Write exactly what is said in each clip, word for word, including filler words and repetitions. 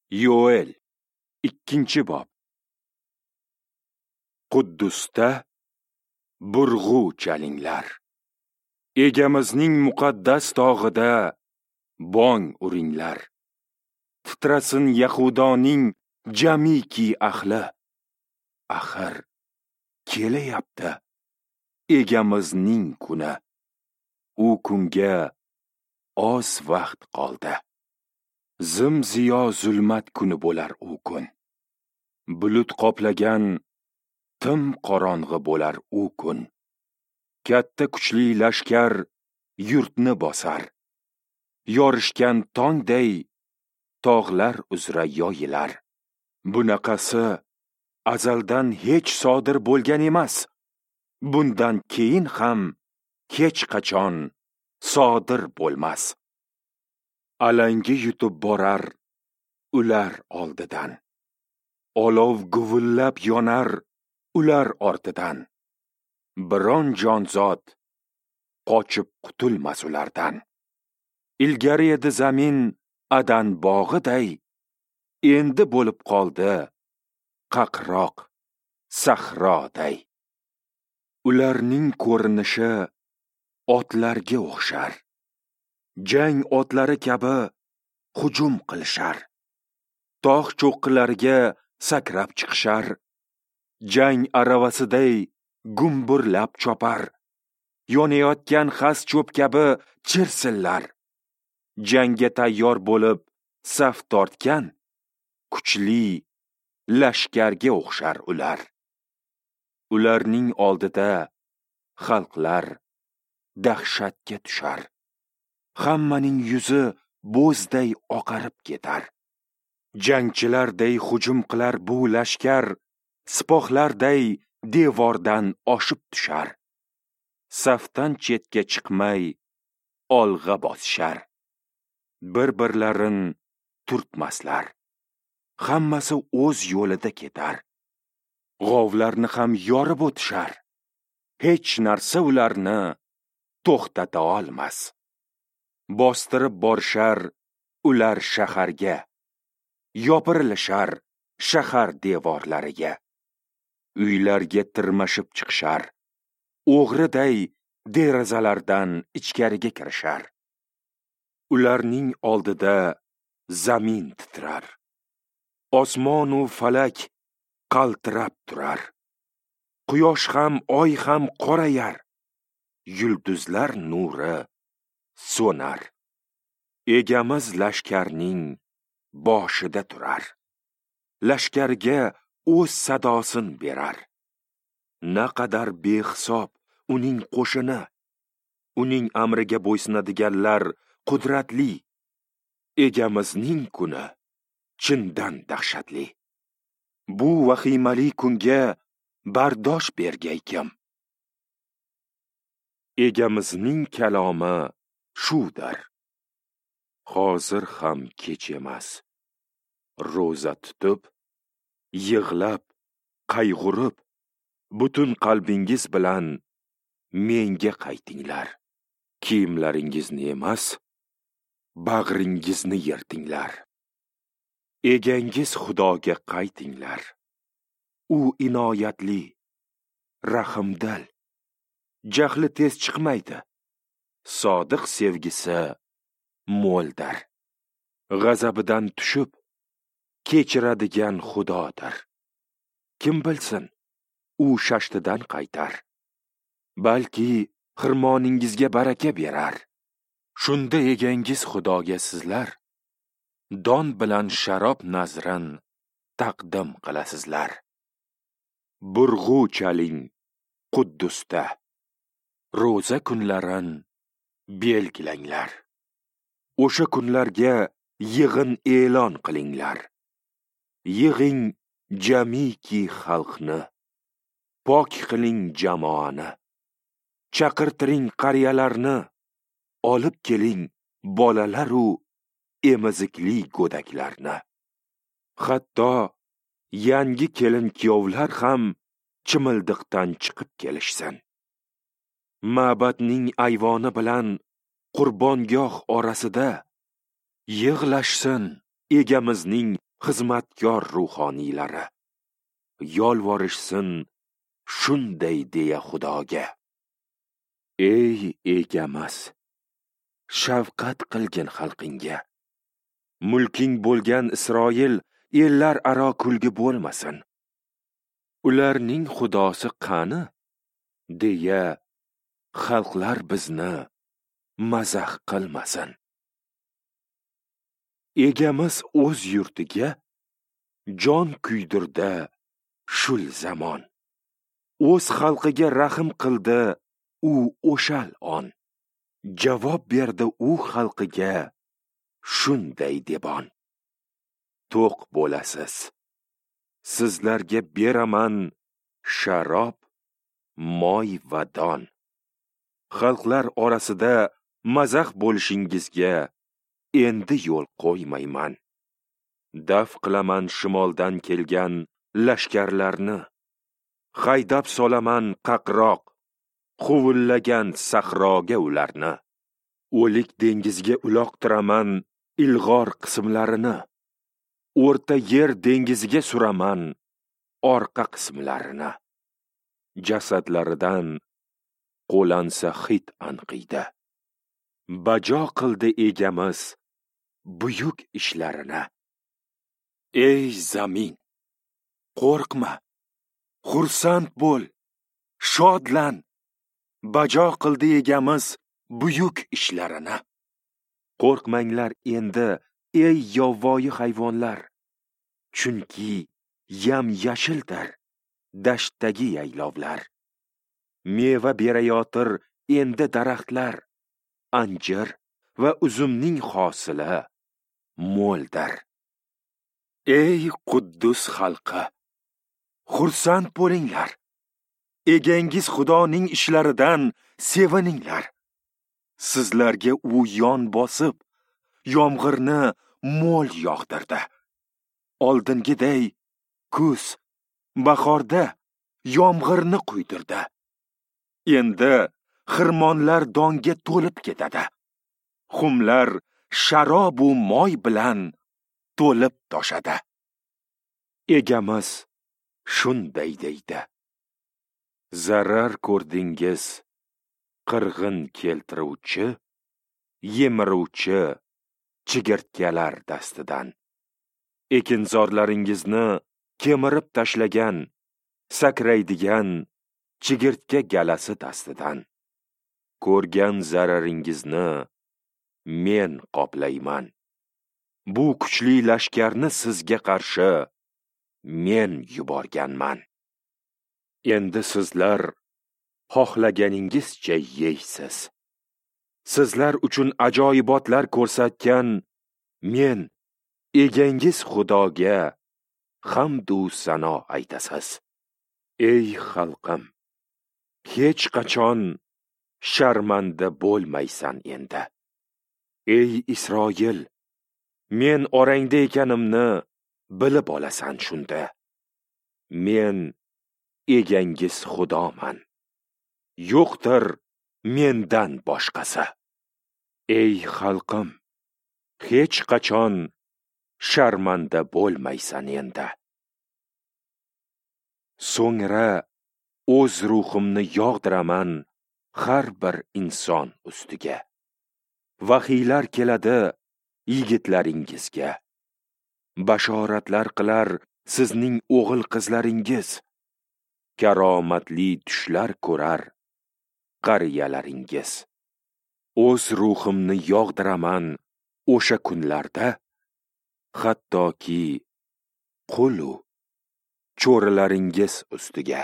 Yoel ikkinchi bob. Quddusda burg'u chalinglar. Egamizning muqaddas tog'ida bong uringlar. Titrasin Yahudoning jamiki ahli. Axir kelayapti egamizning kuni. U kunga oz vaqt qoldi. Zim-ziyo zulmat kuni bo'lar u kun. Bulut qoplagan tim qorong'i bo'lar u kun. Katta kuchli lashkar yurtni bosar. Yorishgan tongday tog'lar uzra yoyilar. Bunaqasi azaldan hech sodir bo'lgan emas. Bundan keyin ham hech qachon sodir bo'lmas. Alangi yutib borar ular oldidan. Olov guvillab yonar ular ortidan. Biron jonzot qochib qutulmas ulardan. Ilgari edi zamin Adan bog'iday, endi bo'lib qoldi qaqroq sahroday. Ularning ko'rinishi otlarga o'xshar. Jang otlari kabi hujum qilishar. Tog' cho'qqilariga sakrab chiqishar. Jang aravasiday gumburlab chopar. Yonayotgan xas cho'p kabi chirsillar. Jangga tayyor bo'lib saf tortgan kuchli lashkarga o'xshar ular. Ularning oldida xalqlar dahshatga tushar. Hammaning yuzi bo'zday oqarib ketar. Jangchilarday hujum qilar bu lashkar, sipohlarday devordan oshib tushar. Safdan chetga chiqmay olg'a bosishar. Bir-birlarin turtmaslar. Hammasi o'z yo'lida ketar. G'ovlarni ham yorib o'tishar. Hech narsa ularni to'xtata olmas. Bostirib borishar ular shaharga. Yopirilishar shahar devorlariga. Uylarga tirmashib chiqishar. O'g'riday derazalardan ichkariga kirishar. Ularning oldida zamin titrar. Osmon u falak qaltirab turar. Quyosh ham, oy ham qorayar. Yulduzlar nuri so'nar. Egamiz lashkarning boshida turar. Lashkarga o'z sadosin berar. Naqadar behisob uning qo'shini. Uning amriga bo'ysunadiganlar qudratli. Egamizning kuni chindan dahshatli. Bu vahimali kunga bardosh bergay kim? Egamizning kalomi shudir. Hozir ham kech emas. Ro'za tutib, yig'lab, qayg'urib, butun qalbingiz bilan menga qaytinglar. Kiyimlaringizni emas, bag'ringizni yirtinglar. Egangiz Xudoga qaytinglar. U inoyatli, rahimdil. Jahli tez chiqmaydi. Sodiq sevgisi mo'ldir. G'azabidan tushib kechiradigan Xudodir. Kim bilsin, u shashtidan qaytar. Balki xirmoningizga baraka berar. Shunda egangiz Xudoga sizlar don bilan sharob nazrin taqdim qilasizlar. Burg'u chaling Quddusda. Ro'za kunlarin belgilanglar. O'sha kunlarga yig'in e'lon qilinglar. Yig'ing jamiki xalqni. Pok qiling jamoani. Chaqirtiring qariyalarni. Olib keling bolalar u emizikli go'daklarni. Hatto yangi kelin kuyovlar ham chimildiqdan chiqib kelishsin. Ma'batning ayvoni bilan qurbongoh orasida yig'lashsin egamizning xizmatkor ruhoniylari yolvorishsin shunday deya Xudoga. Ey Egamiz, shafqat qilgin xalqingga. Mulking bo'lgan Isroil ellar aro kulgi bo'lmasin. Ularning xudosi qani deya xalqlar bizni mazax qilmasin. Egamiz o'z yurtiga jon kuydirdi shul zamon. O'z xalqiga rahm qildi u o'shal on. Javob berdi u xalqiga shunday debon. To'q bo'lasiz. Sizlarga beraman sharob, moy va don. Xalqlar orasida mazax bo'lishingizga endi yo'l qo'ymayman. Daf qilaman shimoldan kelgan lashkarlarni. Haydab solaman qaqroq, quvillagan sahroga ularni. O'lik dengizga uloqtiraman ilg'or qismlarini. O'rta yer dengiziga suraman orqa qismlarini. Jasadlaridan qo'lansa hid anqiydi. Bajo qildi Egamiz buyuk ishlarini. Ey zamin, qo'rqma, xursand bo'l, shodlan. Bajo qildi Egamiz buyuk ishlarini. Qo'rqmanglar endi ey yovvoyi hayvonlar, chunki yam yashildir dashtdagi yaylovlar. Meva berayotir endi daraxtlar, anjir va uzumning hosili mo'ldir. Ey Quddus xalqi, xursand bo'linglar. Egangiz Xudoning ishlaridan sevininglar. Sizlarga u yon bosib, yomg'irni mo'l yog'dirdi. Oldingiday kuz, bahorda yomg'irni quydirdi. Endi xirmonlar donga to'lib ketadi. Xumlar sharob u moy bilan to'lib toshadi. Egamiz shunday deydi. Zarar ko'rdingiz qirg'in keltiruvchi, yemiruvchi chigirtkalar dastidan. Ekinzorlaringizni kemirib tashlagan, sakraydigan chigirtka galasi dastidan. Ko'rgan zararingizni men qoplayman. Bu kuchli lashkarni sizga qarshi men yuborganman. Endi sizlar xohlaganingizcha yeysiz. Sizlar uchun ajoyibotlar ko'rsatgan men egangiz Xudoga hamd u sano aytasiz. Ey xalqim, hech qachon sharmanda bo'lmaysan endi. Ey Isroil, men orangda ekanimni bilib olasan shunda. Men egangiz Xudoman. Yo'qdir mendan boshqasi. Ey xalqim, hech qachon sharmanda bo'lmaysan endi. So'ngra o'z ruhimni yog'diraman har bir inson ustiga. Vahiylar keladi yigitlaringizga. Bashoratlar qilar sizning o'g'il qizlaringiz. Karomatli tushlar ko'rar qariyalaringiz. O'z ruhimni yog'diraman o'sha kunlarda, hattoki qulu cho'rilaringiz ustiga.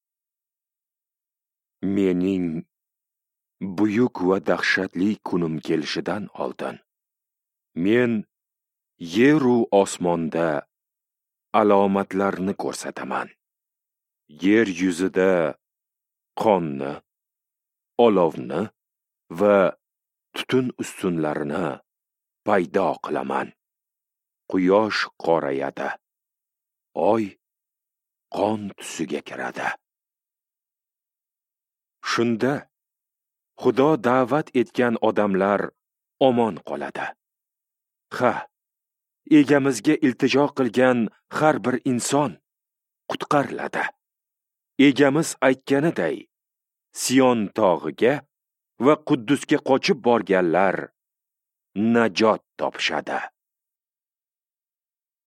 Mening buyuk va dahshatli kunim kelishidan oldin men yer u osmonda alomatlarni ko'rsataman. Yer yuzida qonni, olovni va tutun ustunlarini paydo qilaman. Quyosh qorayadi, oy qon tusiga kiradi. Shunda Xudo da'vat etgan odamlar omon qoladi. Ha, egamizga iltijo qilgan har bir inson qutqariladi. Egamiz aytganiday, Siyon tog'iga va Quddusga qochib borganlar najot topishadi.